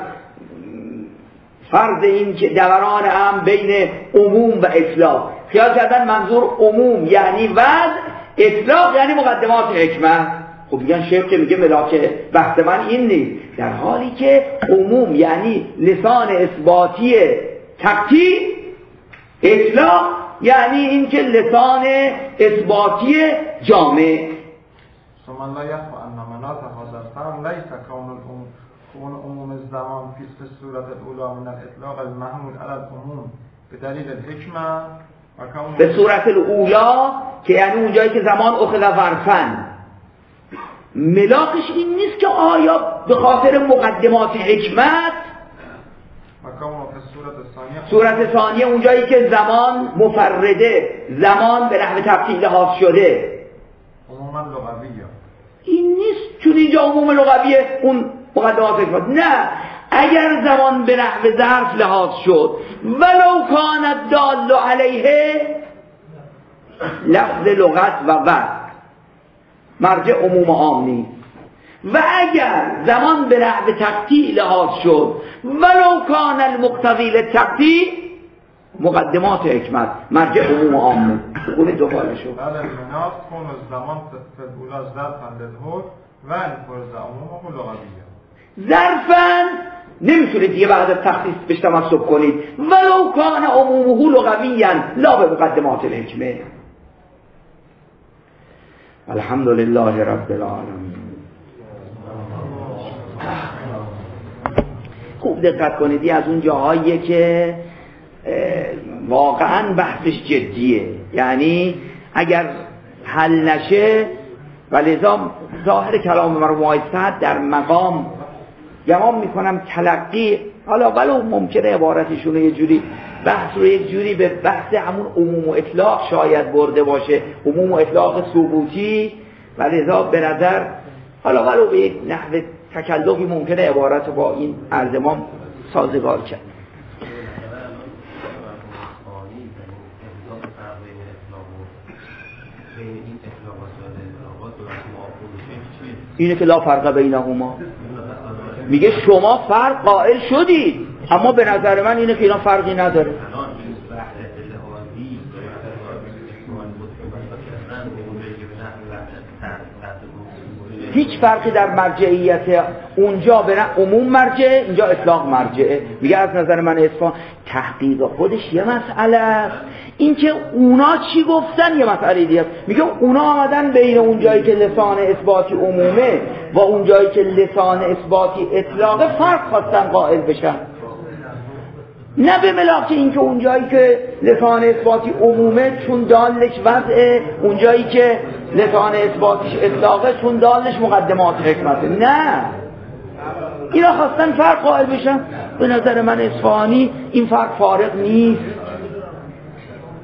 فرض این که دوران هم بین عموم و اطلاق. خیال کردن منظور عموم یعنی وضع، اطلاق یعنی مقدمات حکمت. خب میگن شیخ که میگه ملاک بحث من این نیست، در حالی که عموم یعنی لسان اثباتی تقطیع، اطلاق یعنی این که لسان اثباتی جامع. ثم لا يخفى ان مناط هذا الفرق ليس كون عموم الزمان في الصورة الأولى من الإطلاق المحمول على العموم بدلیل الحکمه به صورت الاولا که یعنی اونجایی که زمان اخذ ظرفن، ملاکش این نیست که آیا به خاطر مقدمات حکمت. صورت ثانیه اونجایی که زمان مفرده، زمان به نحو تفصیل لحاظ شده، عموما لغویه این نیست چون اینجا عموم لغویه اون مقدمات حکمت. نه، اگر زمان به نحو ظرف لحاظ شد ولو کانت دال علیه لفظ لغت و وضع مرجع عموم عام نیست. و اگر زمان به نحو تقطیع لحاظ شد ولو کان المقتضی للتقطیع مقدمات حکمت مرجع عموم عام نیست. قول دوباره شد بله مناس کون الزمان في الاولى ظرفا للحكم و الفرض عمومه لغویه. ظرفا نمیتونید دیگه بعد از تخصیص بهش تمسک کنید ولو کان عمومه لغویا لا به مقدمات الحکمه. الحمدلله رب العالمین. خوب دقت کنید از اون جاهاییه که واقعا بحثش جدیه، یعنی اگر حل نشه و لذا ظاهر کلام مرحوم سعد در مقام گمان میکنم تلقی، حالا ولو ممکنه عبارتشون یه جوری بحث رو یک جوری به بحث همون عموم و اطلاق شاید برده باشه، عموم و اطلاق ثبوتی، و لذا به نظر حالا ولو به یک نحو تکلفی ممکنه عبارت با این عرض ما سازگار کرد. اینه که لا فرق بینهما، میگه شما فرق قائل شدید اما به نظر من اینه که اینا فرقی نداره. هیچ فرقی در مرجعیت، اونجا به عموم مرجع، اینجا اطلاق مرجعه. میگه از نظر من اصفهان تحقیق خودش یه مسئله است، این که اونا چی گفتن یه مسئله دیگه. میگه اونا آمدن بین اونجایی که لسان اثباتی عمومه و اونجایی که لسان اثباتی اطلاقه فرق خواستن قائل بشن، نه به ملاک این که اونجایی که لسان اثباتی عمومه چون دالش وضعه، اونجایی که لسان اثباتیش اطلاقه چون دالش مقدمات حکمته. نه، اینا خواستن فرق قائل بشن. به نظر من اصفهانی این فرق فارق نیست.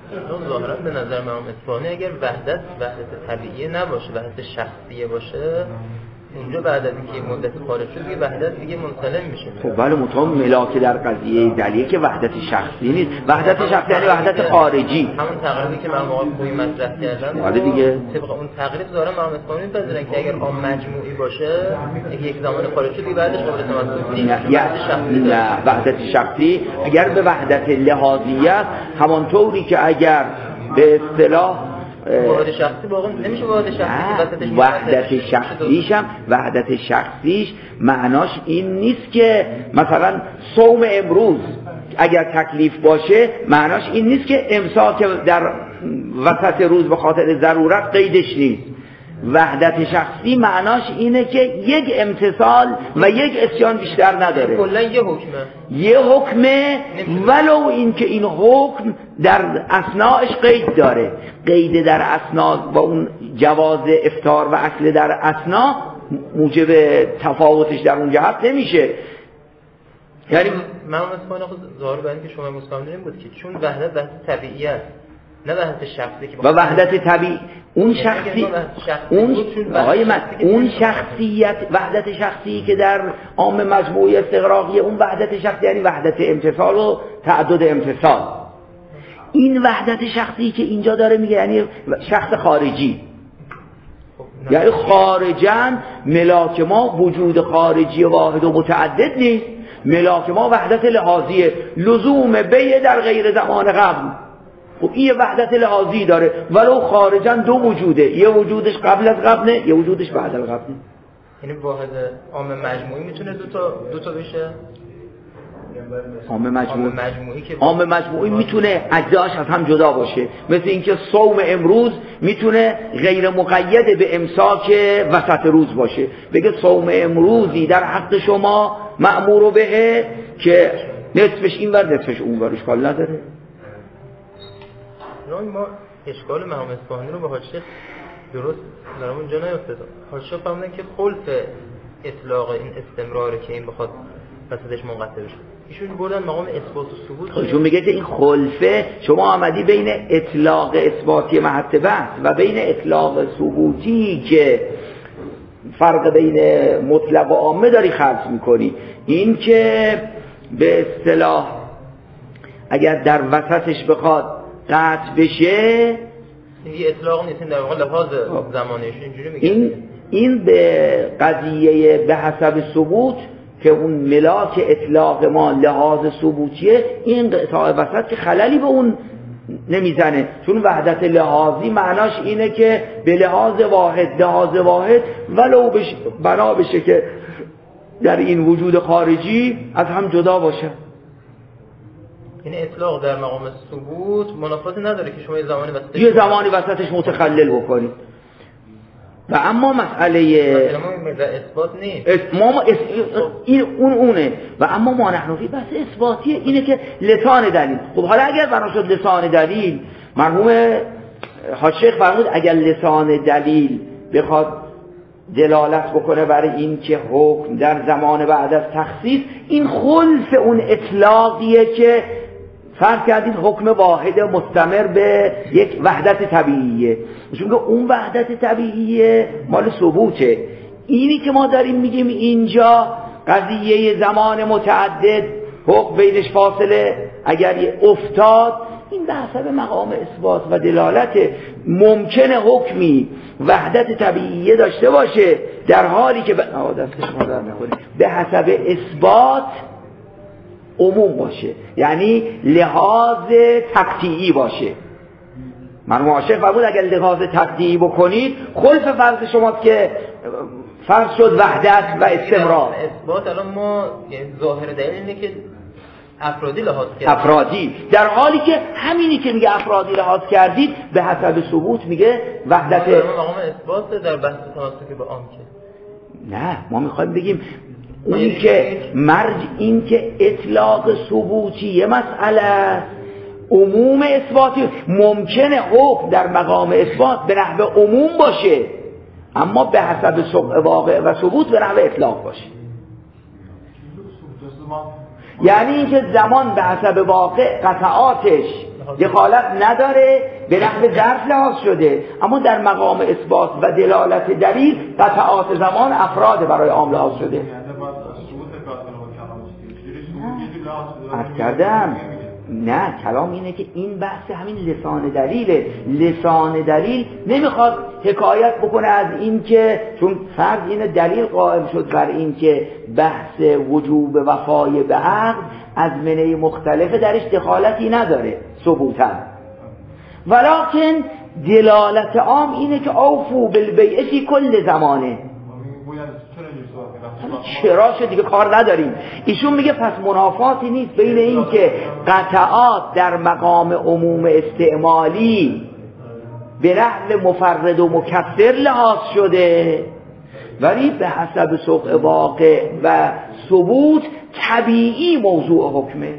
ظاهرا به نظر من اصفهانی اگر وحدت طبیعی نباشه، وحدت شخصیه باشه، اونجا بعد از اینکه مدت خارج شد دیگه وحدت دیگه منسلم میشه. خب ولی مطمئن ملاک در قضیه دلیه که وحدت شخصی نیست. وحدت شخصی یعنی وحدت خارجی. همون تقریبی که من آقای خویی مطرح کردم ولی دیگه طبق اون تقریب ظاهرا ما اصفهانی می‌پذیرن که اگر عام مجموعی باشه یک زمان خارج شد دیگه بعدش قابل تمسک نیست. نه وحدت شخصی اگر به وحدت لحاظیت همانطوری که اگر به اصطلاح وحدت شخصی واقعا نمیشه وحدت شخصی وحدت شخصیش معناش این نیست که مثلا صوم امروز اگر تکلیف باشه معناش این نیست که امساک در وسط روز به خاطر ضرورت قیدش نیست. وحدت شخصی معناش اینه که یک امتصال و یک اسیان بیشتر نداره. کلا یه حکمه ولو این که این حکم در اثناءش قید داره. قید در اثناء با اون جواز افطار و اکل در اثناء موجب تفاوتش در اون جهت نمیشه. یعنی من مثلا ظاهر به اینکه شما مستقیم بود که چون وحدت طبیعیه نه وحدت شخصی که و وحدت طبیعی اون شخصی اون شخصیت وحدت شخصی که در عام مجموعی استغراقی اون وحدت شخصی یعنی وحدت امتصال و تعدد امتصال. این وحدت شخصی که اینجا داره میگه یعنی شخص خارجی، یعنی خارجاً ملاک ما وجود خارجی واحد و متعدد نیست. ملاک ما وحدت لحاظیه، لزوم بیع در غیر زمان قبل. خب این وحدت لحاظی داره ولو خارجاً دو وجوده، یه وجودش قبل از قبله یه وجودش بعد از قبله. یعنی واحد عام مجموعی میتونه دو تا بشه. عام مجموعی میتونه اجزاش از هم جدا باشه، مثل اینکه صوم امروز میتونه غیر مقید به امساک وسط روز باشه، بگه صوم امروزی در حق شما مأمور به که نصفش این ور نصفش اون ور، اشکال نداره. ما اشکال مرحوم اصفهانی رو به حاجی درست در اونجا نیافتاد. حاجی فهمیدن که خلف اطلاق این استمراره که این بخواد وسطش منقطع بشه. ایشون بردن مقام اثبات و ثبوت. ایشون میگه که این خلفه شما آمدی بین اطلاق اثباتی محط بحث و بین اطلاق ثبوتی که فرق بین مطلق و عامه داری خلط میکنی. این که به اصطلاح اگر در وسطش بخواد قطع بشه این اطلاق نیست، در واقع لحاظ زمانیش اینجوری میگه. این به قضیه به حسب ثبوت که اون ملاک اطلاق ما لحاظ ثبوتیه، این قطعه وسط که خللی به اون نمیزنه، چون وحدت لحاظی معناش اینه که به لحاظ واحد ولو بنا بشه که در این وجود خارجی از هم جدا باشه. این اطلاق در مقام ثبوت منافاتی نداره که شما یه زمانی وسطش متخلل بکنید. و اما مسئله اثبات نیست، این اونه. و اما ما نحنفی بس اثباتیه، اینه که لسان دلیل. خب حالا اگر بنا شد لسان دلیل، مرحوم حاج شیخ فرمود اگر لسان دلیل بخواد دلالت بکنه برای این که حکم در زمان بعد از تخصیص، این خلف اون اطلاقیه که فرض کردید حکم واحد مستمر به یک وحدت طبیعیه، چون که اون وحدت طبیعیه مال ثبوته. اینی که ما داریم میگیم اینجا قضیه زمان متعدد حکم بینش فاصله اگر افتاد، این به حسب مقام اثبات و دلالت. ممکنه حکمی وحدت طبیعیه داشته باشه در حالی که به حسب اثبات عموم باشه، یعنی لحاظ تقطیعی باشه. مرحوم عاشق فرمود اگر لحاظ تقطیعی بکنید خلف فرض شماست که فرض شد وحدت و استمرار. اثبات الان ما ظاهر دلیل اینه که افرادی لحاظ کردید، افرادی، در حالی که همینی که میگه افرادی لحاظ کردید به حسب ثبوت میگه وحدت. مقام اثبات در بحث تمسک به عام که نه، ما میخوایم بگیم اون که مرج این که اطلاق ثبوتی مسئله عموم اثباتی، ممکنه حکم در مقام اثبات به نحو عموم باشه اما به حسب واقع و ثبوت به نحو اطلاق باشه. یعنی اینکه زمان به حسب واقع قطعاتش دخالت نداره، به نحو ظرف لحاظ شده، اما در مقام اثبات و دلالت دلیل قطعات زمان افراد برای عام لحاظ شده. عرض کردم نه، کلام اینه که این بحث همین لسان دلیله. لسان دلیل نمیخواد حکایت بکنه از این که چون فرض اینه دلیل قائم شد بر این که بحث وجوب وفای به عقد از منه مختلفه درش دخالتی نداره ثبوتا، ولکن دلالت عام اینه که اوفو بالبیع فی کل زمانه. چرا شد دیگه کار نداریم. ایشون میگه پس منافاتی نیست بین این که قطعات در مقام عموم استعمالی به نحو مفرد و مکثر لحاظ شده، ولی به حسب سوق واقع و ثبوت طبیعی موضوع حکمه.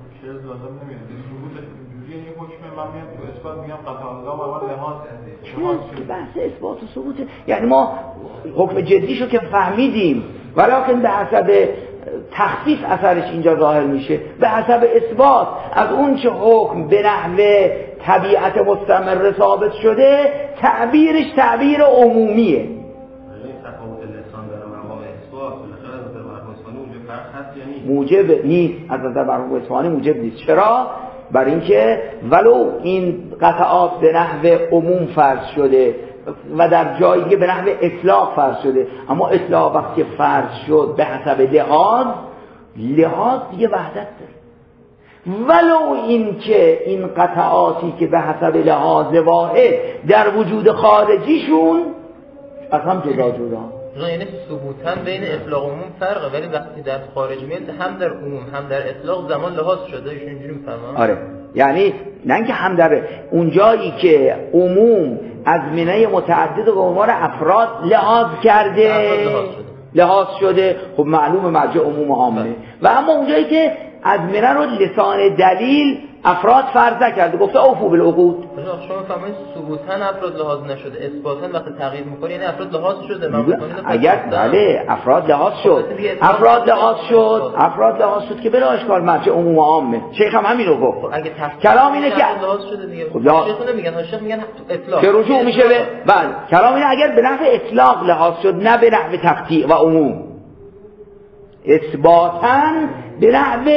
بحث اثبات و ثبوت، یعنی ما حکم جدیشو که فهمیدیم، ولکن به حسب تخفیف اثرش اینجا ظاهر میشه. به حسب اثبات از اون چه حکم به نحو طبیعت مستمر ثابت شده تعبیرش تعبیر عمومیه. موجب نیست، از نظر مرحوم اصفهانی موجب نیست. چرا؟ برای اینکه ولو این قطعات به نحو عموم فرض شده و در جایی دیگه به نحو اطلاق فرض شده، اما اطلاق وقتی فرض شد به حسب لحاظ دیگه وحدت داره. ولو این که این قطعاتی که به حسب لحاظ واحد در وجود خارجیشون از هم جدا یعنی ثبوتاً بین اطلاق و عموم فرقه، ولی وقتی در خارج میاد هم در عموم هم در اطلاق زمان لحاظ شده. ایشون اینجوری میفهمن. آره، یعنی نه اینکه هم در اون جایی که عموم از منه متعدد و عنوان افراد لحاظ کرده لحاظ شده، خب معلوم مرجع عموم عامه، و اما اون جایی که از منه رو لسان دلیل افراد فرض نکرده، گفته اوفو بالعقود. شما فهمید ثبوتاً افراد لحاظ نشده، اثباتاً وقتی تغییر می‌کنه یعنی افراد لحاظ شده. اگر بله افراد لحاظ شد که بلا اشکال مرجع عموم عامه. شیخ هم همین رو گفت. کلام اینه که لحاظ شده دیگه. شیخ میگن اطلاق که رجوع میشه به بله. کلام اینه اگر به نحو اطلاق لحاظ شد نه به نحو تقطیع و عموم، اثباتاً به نحو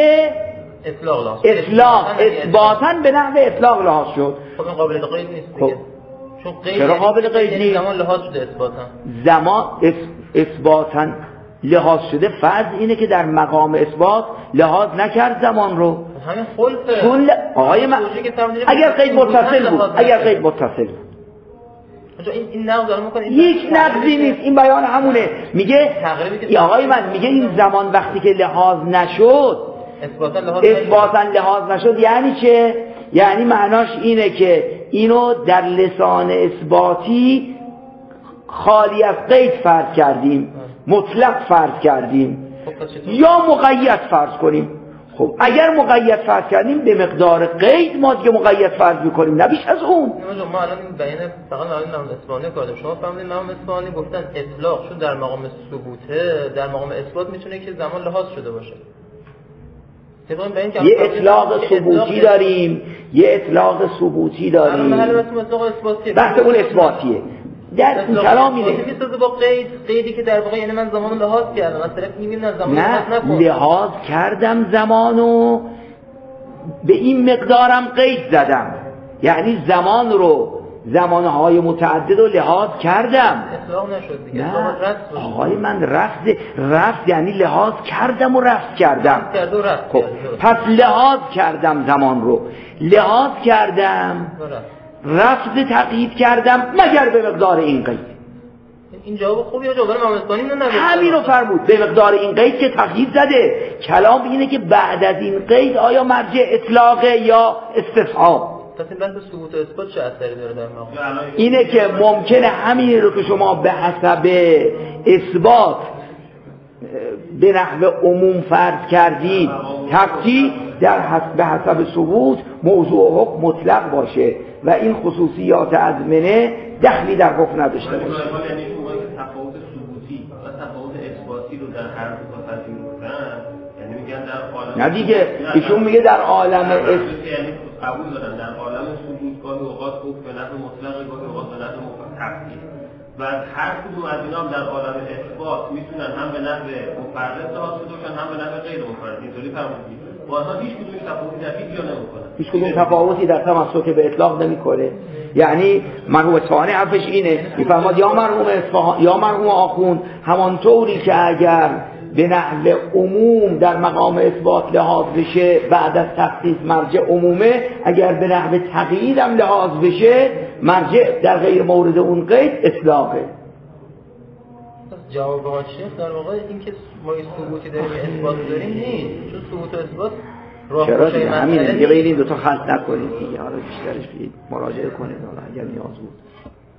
اثباتاً به نحو اطلاق لحاظ شد. خب این قابل قید نیست دیگه. چون قید چرا قابل قید نیست؟ زمان لحاظ شده اثباتاً. زمان اثباتاً لحاظ شده، فرض اینه که در مقام اثبات لحاظ نکرد زمان رو. همین خلفه. آقای من اگر قید متصل بود این نقض داره میکنه. یک نقضی نیست، این بیان همونه. میگه آقای من میگه این زمان وقتی که لحاظ نشد اثباتاً لحاظ نشد یعنی چه؟ یعنی معناش اینه که اینو در لسان اثباتی خالی از قید فرض کردیم، مطلق فرض کردیم، یا مقید فرض کنیم. خب اگر مقید فرض کردیم به مقدار قید ما دیگه مقید فرض میکنیم، نه بیش از اون. ما الان این بیان فقط الان اصفهانی کردیم. شما فهمیدین امام اصفهانی گفتن اطلاق چون در مقام ثبوته، در مقام اثبات میتونه که زمان لحاظ شده باشه. یه اطلاق ثبوتی داریم، یه اطلاق ثبوتی داریم. بحث اون اثباتیه. در این کلام اینه میسازه با قیدی که در واقع یعنی من زمانو لحاظ کردم، مثلا میگیم نه زمانو نه لحاظ کردم زمانو، به این مقدارم قید زدم، یعنی زمان رو زمانهای متعدد رو لحاظ کردم. اطلاق نشد دیگه. نه آقای من رفت یعنی لحاظ کردم و رفت کردم. خب پس لحاظ کردم زمان رو، لحاظ کردم رفض تقیید کردم مگر به مقدار این قید. این جواب خوبی یا جواب امام اصفهانی نه؟ همین رو فرمود، به مقدار این قید که تقیید زده. کلام اینه که بعد از این قید آیا مرجع اطلاقه یا استصحاب. پس این بحث ثبوت و اثبات چه اثری داره در مقام؟ اینه که ممکنه همین رو که شما به حسب اثبات به نحو عموم فرض کردید تقطیع به حسب ثبوت موضوع حکم مطلق باشه و این خصوصیات از منه دخلی در حکم نداشته باشه. یعنی تفاوت ثبوتی و تفاوت اثباتی رو در هر دو پذیرفتن، یعنی میگن در عالم نه دیگه ایشون میگه در عالم قبول دارن در عالم ثبوت گاهی اوقات حکم به نحو مطلق، گاهی اوقات به نحو تفصیل، و هر کدوم از اینا در عالم اثبات میتونن هم به نحو مفرد حاصل بشن هم به نحو غیر مفرد. اینطوری فرمودید با آنها هیچ کدوم تفاوتی در هیچ جا نمیکنن، هیچ کدوم تفاوتی در تمسک به اطلاق نمیکنه. یعنی مرحوم اصفهانی حرفش اینه، میفرماد یا مرحوم اصفهانی یا مرحوم آخوند همانطوری که اگر به نحو عموم در مقام اثبات لحاظ بشه بعد از تخصیص مرجع عمومه، اگر به نحو تقیید هم لحاظ بشه مرجع در غیر مورد اون قید اطلاقه. جواب ها چیه؟ در واقع این که ما این ثبوتی داریم اثبات داریم نیست، چون ثبوت و اثبات چرا دیگه همینه دیگه، بین این دوتا خلط نکنید دیگه، حالا بیشترش بید مراجعه کنید حالا اگر نیاز بود.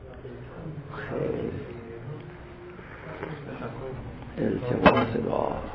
خیلی التماس دعا.